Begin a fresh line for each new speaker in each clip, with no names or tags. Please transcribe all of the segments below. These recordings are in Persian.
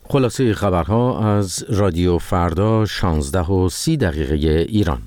خلاصه خبرها از رادیو فردا 16:30 ایران.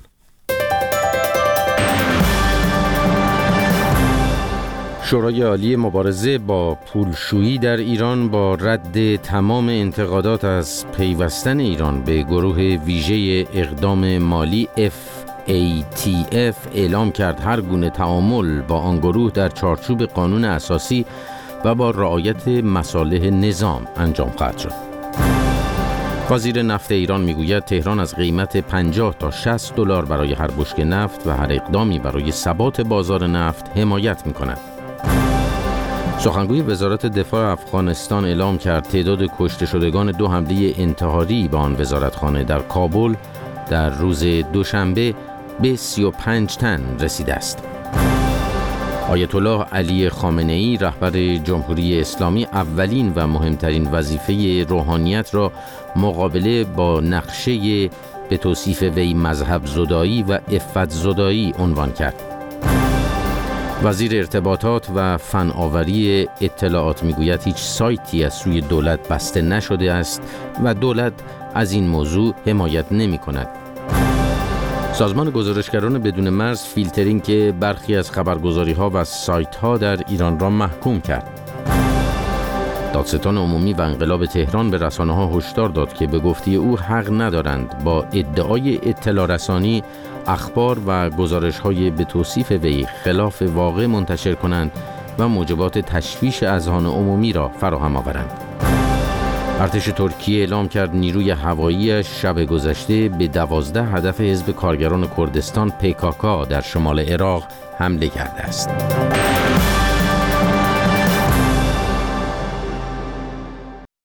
شورای عالی مبارزه با پولشویی در ایران با رد تمام انتقادات از پیوستن ایران به گروه ویژه اقدام مالی FATF اعلام کرد هر گونه تعامل با آن گروه در چارچوب قانون اساسی و با رعایت مصالح نظام انجام خواهد شد. وزیر نفت ایران میگوید تهران از قیمت 50 تا 60 دلار برای هر بشکه نفت و هر اقدامی برای ثبات بازار نفت حمایت می‌کند. سخنگوی وزارت دفاع افغانستان اعلام کرد تعداد کشته شدگان 2 حمله انتحاری به آن وزارتخانه در کابل در روز دوشنبه به 35 تن رسیده است. آیت الله علی خامنه‌ای رهبر جمهوری اسلامی اولین و مهمترین وظیفه روحانیت را مقابله با نقشه به توصیف وی مذهب زدایی و عفت زدایی عنوان کرد. وزیر ارتباطات و فناوری اطلاعات میگوید هیچ سایتی از سوی دولت بسته نشده است و دولت از این موضوع حمایت نمی کند. سازمان گزارشگران بدون مرز فیلترینگ که برخی از خبرگزاری‌ها و سایت‌ها در ایران را محکوم کرد. دادستان عمومی و انقلاب تهران به رسانه‌ها هشدار داد که به گفته او حق ندارند با ادعای اطلاع رسانی اخبار و گزارش‌های به توصیف وی خلاف واقع منتشر کنند و موجبات تشویش اذهان عمومی را فراهم آورند. ارتش ترکیه اعلام کرد نیروی هوایی‌اش شب گذشته به 12 هدف حزب کارگران کردستان PKK در شمال عراق حمله کرده است.